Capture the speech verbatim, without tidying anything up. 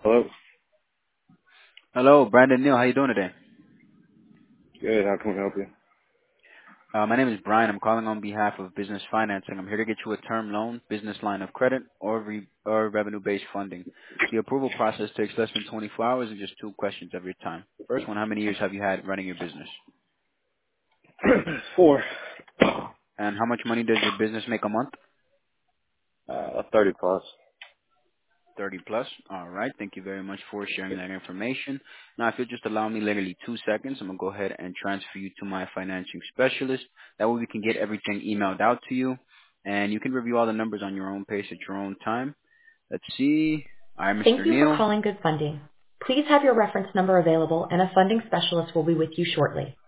Hello. Hello, Brandon Neal. How you doing today? Good. How can we help you? Uh, my name is Brian. I'm calling on behalf of Business Financing. I'm here to get you a term loan, business line of credit, or re- or revenue-based funding. The approval process takes less than twenty-four hours and just two questions of your time. First one, how many years have you had running your business? Four. And how much money does your business make a month? Uh, thirty plus. thirty plus. All right. Thank you very much for sharing that information. Now, if you'll just allow me literally two seconds, I'm going to go ahead and transfer you to my financing specialist. That way we can get everything emailed out to you, and you can review all the numbers on your own pace at your own time. Let's see. I'm Mister Thank you for Neal. calling Good Funding. Please have your reference number available and a funding specialist will be with you shortly.